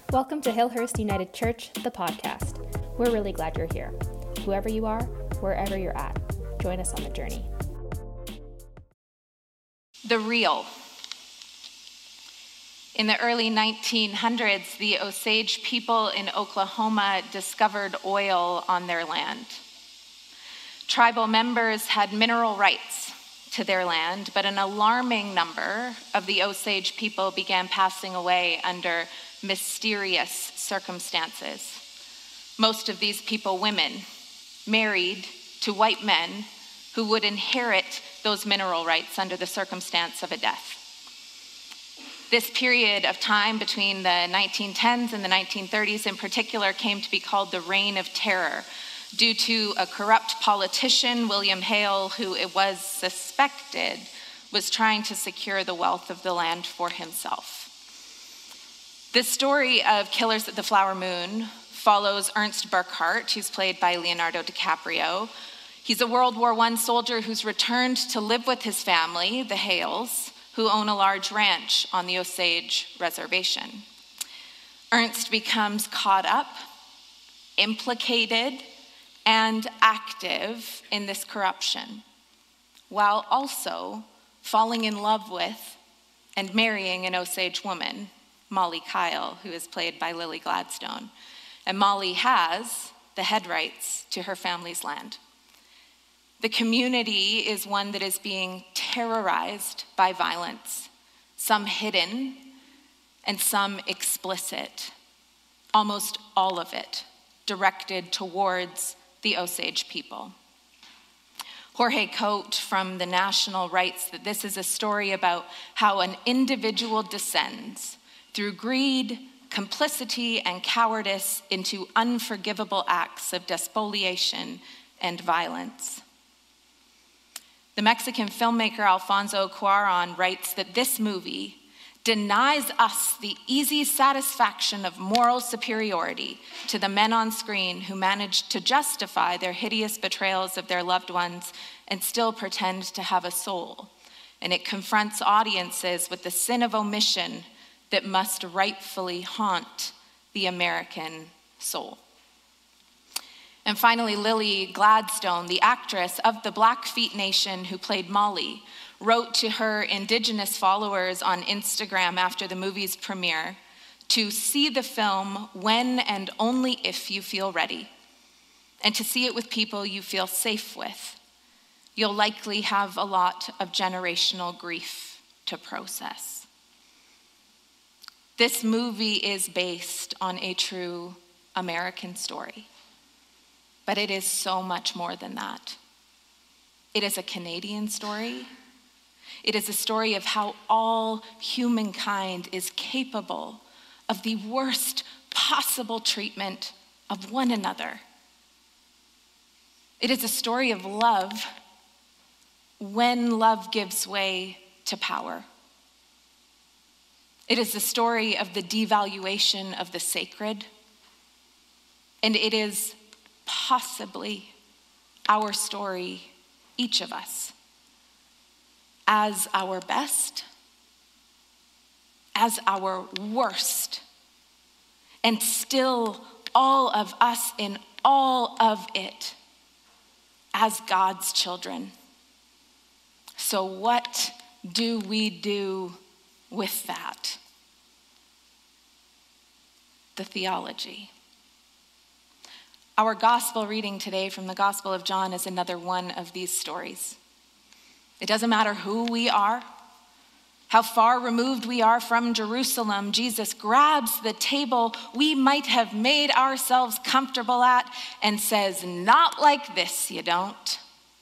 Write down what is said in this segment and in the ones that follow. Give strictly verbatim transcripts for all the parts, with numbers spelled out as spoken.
Welcome to Hillhurst United Church, the podcast. We're really glad you're here. Whoever you are, wherever you're at, join us on the journey. The real. In the early nineteen hundreds, the Osage people in Oklahoma discovered oil on their land. Tribal members had mineral rights to their land, but an alarming number of the Osage people began passing away under mysterious circumstances. Most of these people women, married to white men who would inherit those mineral rights under the circumstance of a death. This period of time between the nineteen tens and the nineteen thirties in particular came to be called the Reign of Terror due to a corrupt politician, William Hale, who it was suspected was trying to secure the wealth of the land for himself. The story of Killers at the Flower Moon follows Ernst Burkhart, who's played by Leonardo DiCaprio. He's a World War One soldier who's returned to live with his family, the Hales, who own a large ranch on the Osage Reservation. Ernst becomes caught up, implicated, and active in this corruption, while also falling in love with and marrying an Osage woman, Molly Kyle, who is played by Lily Gladstone. And Molly has the head rights to her family's land. The community is one that is being terrorized by violence, some hidden and some explicit, almost all of it directed towards the Osage people. Jorge Cote from the National writes that this is a story about how an individual descends through greed, complicity, and cowardice into unforgivable acts of despoliation and violence. The Mexican filmmaker Alfonso Cuarón writes that this movie denies us the easy satisfaction of moral superiority to the men on screen who managed to justify their hideous betrayals of their loved ones and still pretend to have a soul. And it confronts audiences with the sin of omission that must rightfully haunt the American soul. And finally, Lily Gladstone, the actress of the Blackfeet Nation who played Molly, wrote to her indigenous followers on Instagram after the movie's premiere to see the film when and only if you feel ready, and to see it with people you feel safe with. You'll likely have a lot of generational grief to process. This movie is based on a true American story, but it is so much more than that. It is a Canadian story. It is a story of how all humankind is capable of the worst possible treatment of one another. It is a story of love when love gives way to power. It is the story of the devaluation of the sacred, and it is possibly our story, each of us, as our best, as our worst, and still all of us in all of it as God's children. So what do we do with that? The theology. Our gospel reading today from the Gospel of John is another one of these stories. It doesn't matter who we are, how far removed we are from Jerusalem, Jesus grabs the table we might have made ourselves comfortable at and says, "Not like this, you don't."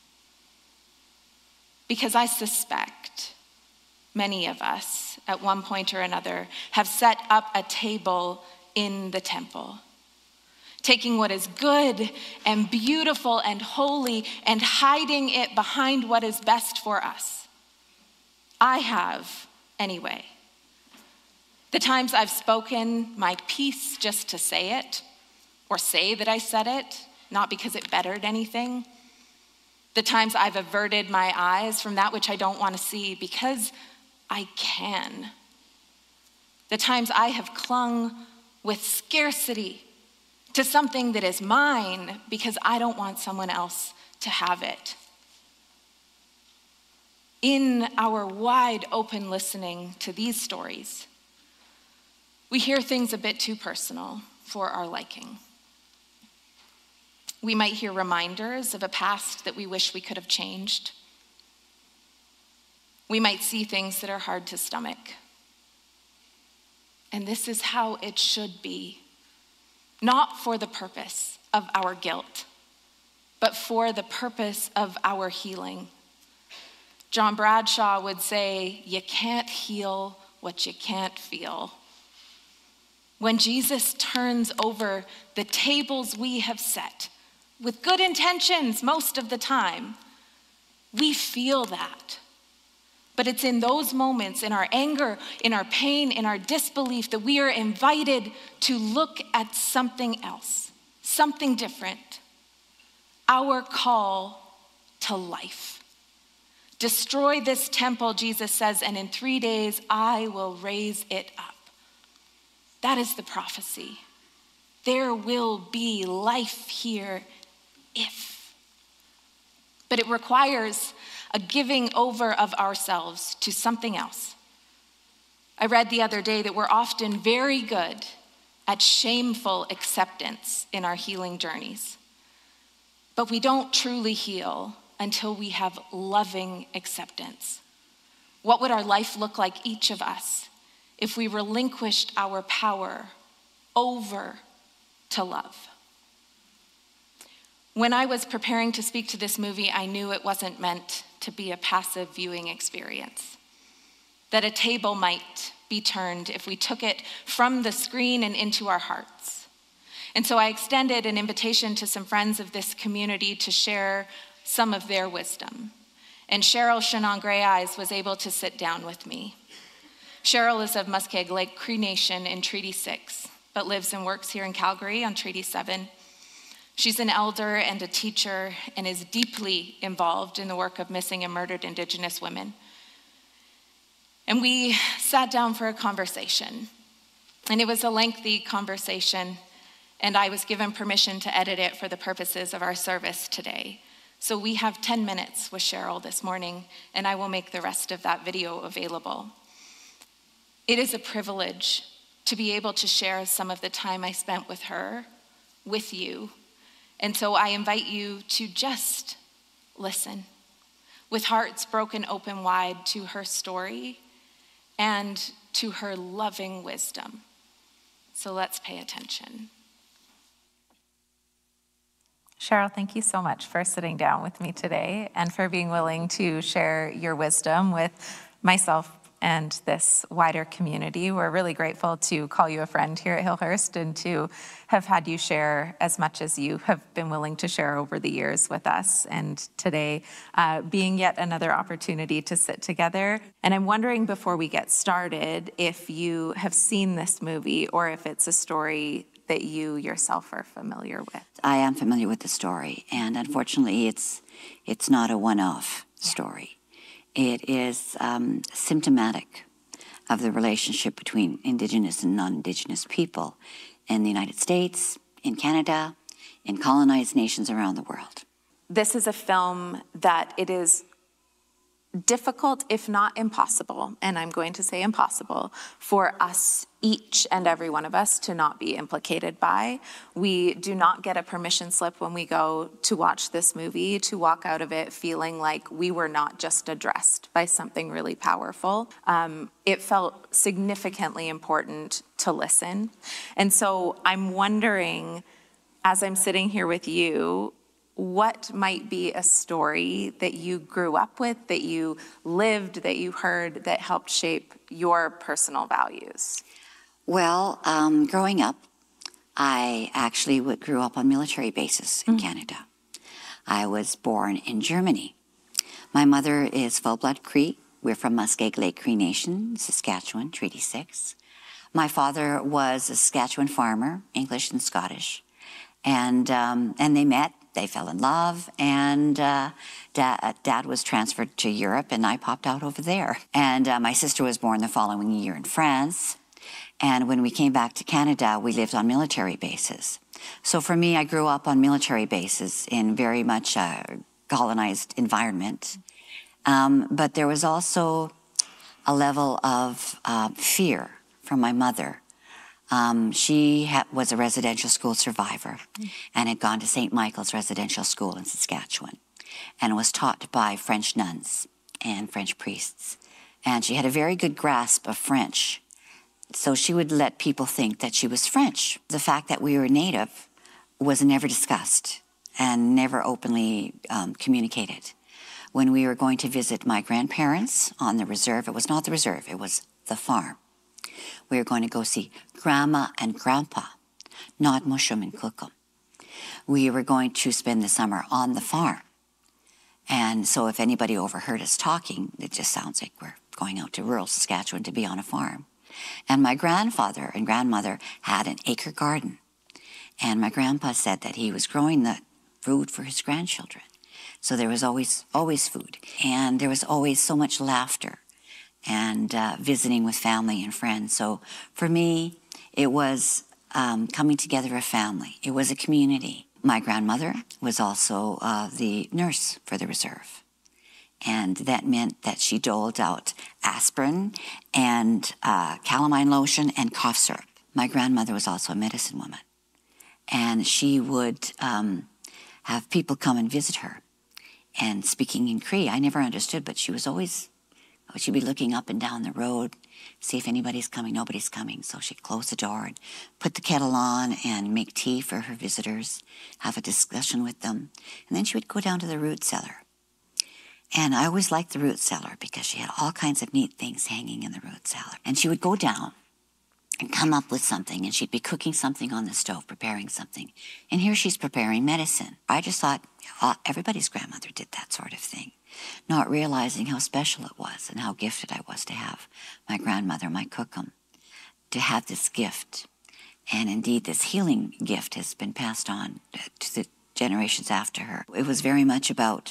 Because I suspect many of us, at one point or another, have set up a table in the temple, taking what is good and beautiful and holy and hiding it behind what is best for us. I have, anyway. The times I've spoken my piece just to say it, or say that I said it, not because it bettered anything. The times I've averted my eyes from that which I don't want to see because I can. The times I have clung with scarcity to something that is mine because I don't want someone else to have it. In our wide open listening to these stories, we hear things a bit too personal for our liking. We might hear reminders of a past that we wish we could have changed. We might see things that are hard to stomach. And this is how it should be, not for the purpose of our guilt, but for the purpose of our healing. John Bradshaw would say, you can't heal what you can't feel. When Jesus turns over the tables we have set, with good intentions most of the time, we feel that. But it's in those moments, in our anger, in our pain, in our disbelief, that we are invited to look at something else, something different. Our call to life. Destroy this temple, Jesus says, and in three days I will raise it up. That is the prophecy. There will be life here if. But it requires a giving over of ourselves to something else. I read the other day that we're often very good at shameful acceptance in our healing journeys. But we don't truly heal until we have loving acceptance. What would our life look like, each of us, if we relinquished our power over to love? When I was preparing to speak to this movie, I knew it wasn't meant to be a passive viewing experience, that a table might be turned if we took it from the screen and into our hearts. And so I extended an invitation to some friends of this community to share some of their wisdom. And Cheryl Shannon Grey Eyes was able to sit down with me. Cheryl is of Muskeg Lake Cree Nation in Treaty six, but lives and works here in Calgary on Treaty seven. She's an elder and a teacher and is deeply involved in the work of missing and murdered Indigenous women. And we sat down for a conversation. And it was a lengthy conversation, and I was given permission to edit it for the purposes of our service today. So we have ten minutes with Cheryl this morning, and I will make the rest of that video available. It is a privilege to be able to share some of the time I spent with her, with you. And so I invite you to just listen, with hearts broken open wide to her story and to her loving wisdom. So let's pay attention. Cheryl, thank you so much for sitting down with me today and for being willing to share your wisdom with myself and this wider community. We're really grateful to call you a friend here at Hillhurst and to have had you share as much as you have been willing to share over the years with us. And today uh, being yet another opportunity to sit together. And I'm wondering, before we get started, if you have seen this movie or if it's a story that you yourself are familiar with. I am familiar with the story, and unfortunately it's it's not a one-off story. It is um, symptomatic of the relationship between Indigenous and non-Indigenous people in the United States, in Canada, in colonized nations around the world. This is a film that it is difficult, if not impossible, and I'm going to say impossible, for us, each and every one of us, to not be implicated by. We do not get a permission slip when we go to watch this movie to walk out of it feeling like we were not just addressed by something really powerful. Um, it felt significantly important to listen. And so I'm wondering, as I'm sitting here with you, what might be a story that you grew up with, that you lived, that you heard, that helped shape your personal values? Well, um, growing up, I actually grew up on military bases in mm-hmm. Canada. I was born in Germany. My mother is full-blood Cree. We're from Muskeg Lake Cree Nation, Saskatchewan, Treaty six. My father was a Saskatchewan farmer, English and Scottish. And, um, and they met. They fell in love, and uh, dad, dad was transferred to Europe, and I popped out over there. And uh, my sister was born the following year in France. And when we came back to Canada, we lived on military bases. So for me, I grew up on military bases in very much a colonized environment. Um, but there was also a level of uh, fear from my mother. Um, she ha- was a residential school survivor and had gone to Saint Michael's Residential School in Saskatchewan and was taught by French nuns and French priests. And she had a very good grasp of French. So she would let people think that she was French. The fact that we were Native was never discussed and never openly um, communicated. When we were going to visit my grandparents on the reserve, it was not the reserve, it was the farm. We were going to go see Grandma and Grandpa, not Mushum and Kukum. We were going to spend the summer on the farm. And so if anybody overheard us talking, it just sounds like we're going out to rural Saskatchewan to be on a farm. And my grandfather and grandmother had an acre garden. And my grandpa said that he was growing the food for his grandchildren. So there was always, always food. And there was always so much laughter and uh, visiting with family and friends. So for me, it was um, coming together a family. It was a community. My grandmother was also uh, the nurse for the reserve. And that meant that she doled out aspirin and uh, calamine lotion and cough syrup. My grandmother was also a medicine woman. And she would um, have people come and visit her. And speaking in Cree, I never understood, but she was always, she'd be looking up and down the road, see if anybody's coming, nobody's coming. So she'd close the door and put the kettle on and make tea for her visitors, have a discussion with them. And then she would go down to the root cellar. And I always liked the root cellar because she had all kinds of neat things hanging in the root cellar. And she would go down and come up with something, and she'd be cooking something on the stove, preparing something. And here she's preparing medicine. I just thought, oh, everybody's grandmother did that sort of thing, not realizing how special it was and how gifted I was to have my grandmother, my Kukum, to have this gift. And indeed, this healing gift has been passed on to the generations after her. It was very much about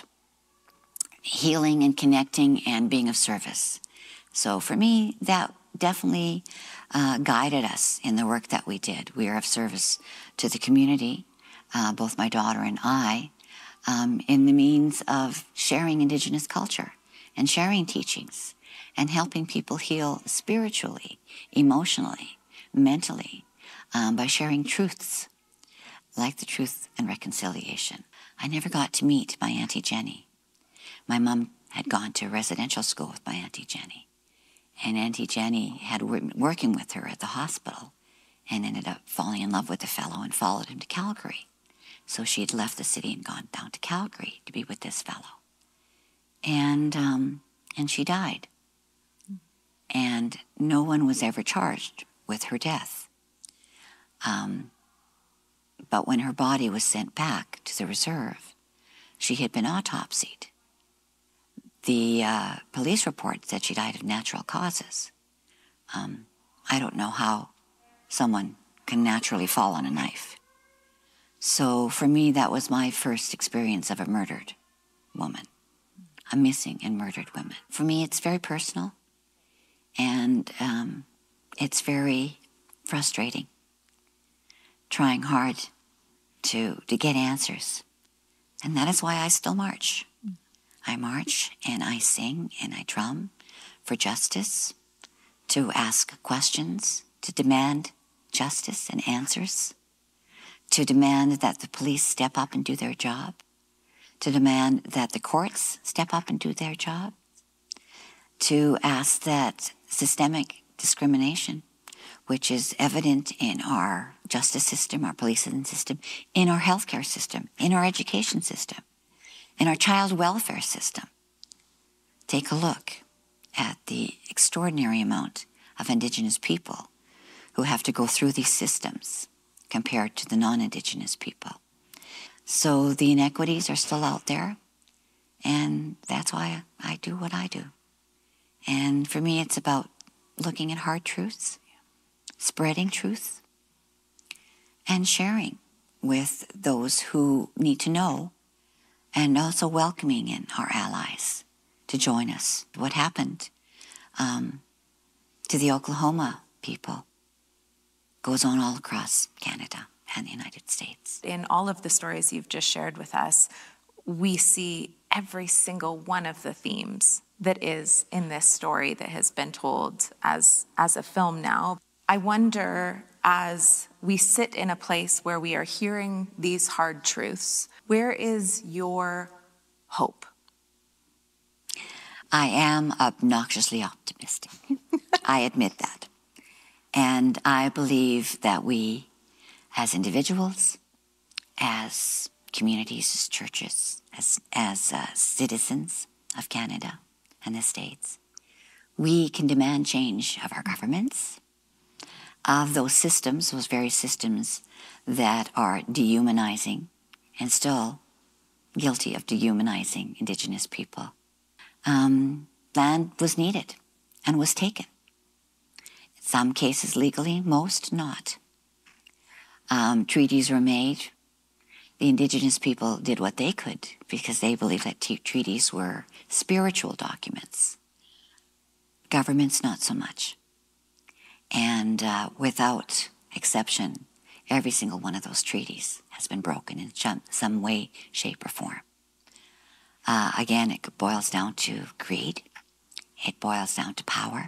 healing and connecting and being of service. So for me, that definitely uh, guided us in the work that we did. We are of service to the community, uh, both my daughter and I, um, in the means of sharing Indigenous culture and sharing teachings and helping people heal spiritually, emotionally, mentally, um, by sharing truths, like the truth and reconciliation. I never got to meet my Auntie Jenny. My mom had gone to residential school with my Auntie Jenny. And Auntie Jenny had been working with her at the hospital and ended up falling in love with the fellow and followed him to Calgary. So she had left the city and gone down to Calgary to be with this fellow. And, um, and she died. And no one was ever charged with her death. Um, but when her body was sent back to the reserve, she had been autopsied. The uh, police report said she died of natural causes. Um, I don't know how someone can naturally fall on a knife. So for me, that was my first experience of a murdered woman, a missing and murdered woman. For me, it's very personal, and um, it's very frustrating, trying hard to, to get answers. And that is why I still march. I march and I sing and I drum for justice, to ask questions, to demand justice and answers, to demand that the police step up and do their job, to demand that the courts step up and do their job, to ask that systemic discrimination, which is evident in our justice system, our policing system, in our healthcare system, in our education system, in our child welfare system. Take a look at the extraordinary amount of Indigenous people who have to go through these systems compared to the non-Indigenous people. So the inequities are still out there, and that's why I do what I do. And for me, it's about looking at hard truths, spreading truth, and sharing with those who need to know, and also welcoming in our allies to join us. What happened um, to the Oklahoma people goes on all across Canada and the United States. In all of the stories you've just shared with us, we see every single one of the themes that is in this story that has been told as, as a film now. I wonder, as we sit in a place where we are hearing these hard truths, where is your hope? I am obnoxiously optimistic. I admit that. And I believe that we, as individuals, as communities, as churches, as, as uh, citizens of Canada and the States, we can demand change of our governments, of those systems, those very systems that are dehumanizing and still guilty of dehumanizing Indigenous people. Um, land was needed and was taken. In some cases legally, most not. Um, treaties were made. The Indigenous people did what they could because they believed that t- treaties were spiritual documents. Governments, not so much. And uh, without exception, every single one of those treaties has been broken in some way, shape, or form. Uh, again, it boils down to greed. It boils down to power.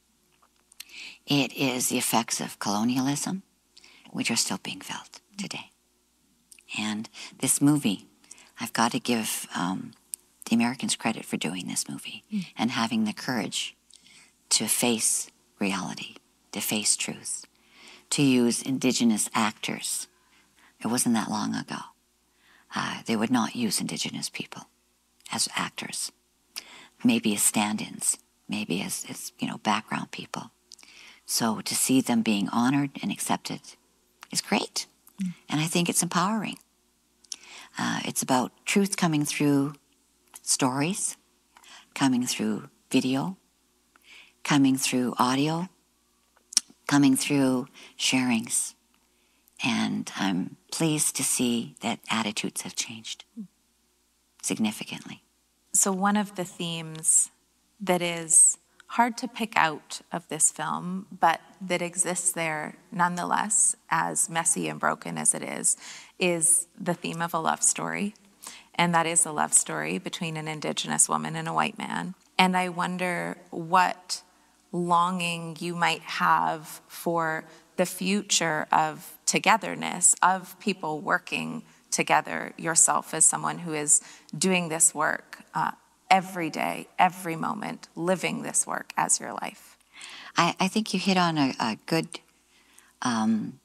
It is the effects of colonialism, which are still being felt today. And this movie, I've got to give um, the Americans credit for doing this movie mm. and having the courage to face reality, to face truth, to use Indigenous actors. It wasn't that long ago. Uh, they would not use Indigenous people as actors, maybe as stand-ins, maybe as, as you know, background people. So to see them being honored and accepted is great. Mm. And I think it's empowering. Uh, it's about truth coming through stories, coming through video, coming through audio, coming through sharings. And I'm pleased to see that attitudes have changed significantly. So one of the themes that is hard to pick out of this film, but that exists there nonetheless, as messy and broken as it is, is the theme of a love story. And that is a love story between an Indigenous woman and a white man. And I wonder what longing you might have for the future of togetherness, of people working together, yourself as someone who is doing this work uh, every day, every moment, living this work as your life. I, I think you hit on a, a good um,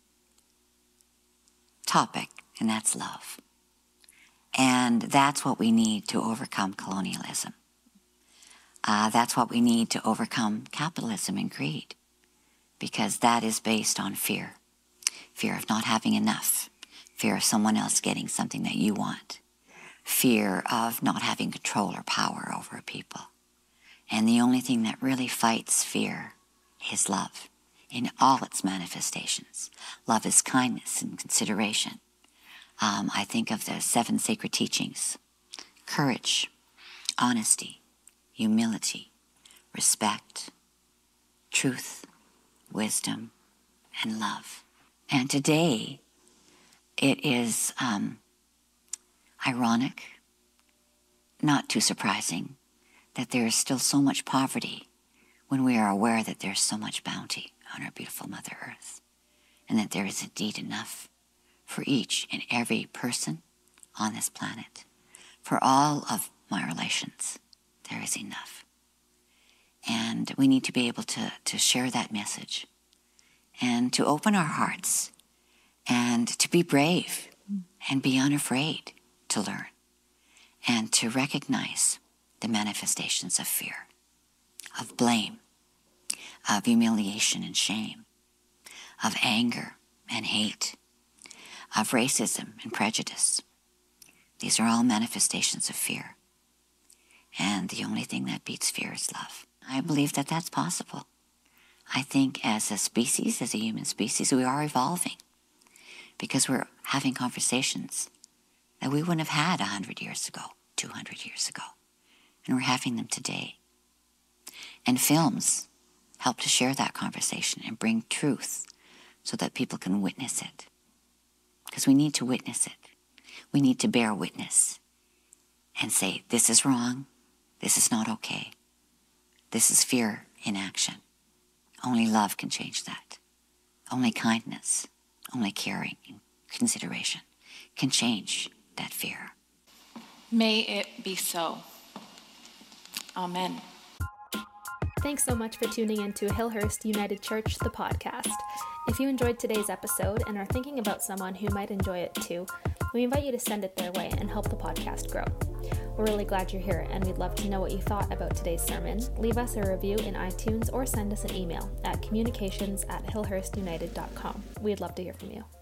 topic, and that's love. And that's what we need to overcome colonialism. Uh, that's what we need to overcome capitalism and greed, because that is based on fear. Fear of not having enough. Fear of someone else getting something that you want. Fear of not having control or power over people. And the only thing that really fights fear is love in all its manifestations. Love is kindness and consideration. Um, I think of the seven sacred teachings: courage, honesty, humility, respect, truth, wisdom, and love. And today, it is um, ironic, not too surprising, that there is still so much poverty when we are aware that there's so much bounty on our beautiful Mother Earth, and that there is indeed enough for each and every person on this planet. For all of my relations, there is enough. And we need to be able to, to share that message and to open our hearts and to be brave and be unafraid to learn and to recognize the manifestations of fear, of blame, of humiliation and shame, of anger and hate, of racism and prejudice. These are all manifestations of fear. And the only thing that beats fear is love. I believe that that's possible. I think as a species, as a human species, we are evolving because we're having conversations that we wouldn't have had one hundred years ago, two hundred years ago. And we're having them today. And films help to share that conversation and bring truth so that people can witness it. Because we need to witness it. We need to bear witness and say, this is wrong, this is not okay. This is fear in action. Only love can change that. Only kindness, only caring and consideration can change that fear. May it be so. Amen. Thanks so much for tuning in to Hillhurst United Church, the podcast. If you enjoyed today's episode and are thinking about someone who might enjoy it too, we invite you to send it their way and help the podcast grow. We're really glad you're here, and we'd love to know what you thought about today's sermon. Leave us a review in iTunes or send us an email at communications at hillhurstunited dot com. We'd love to hear from you.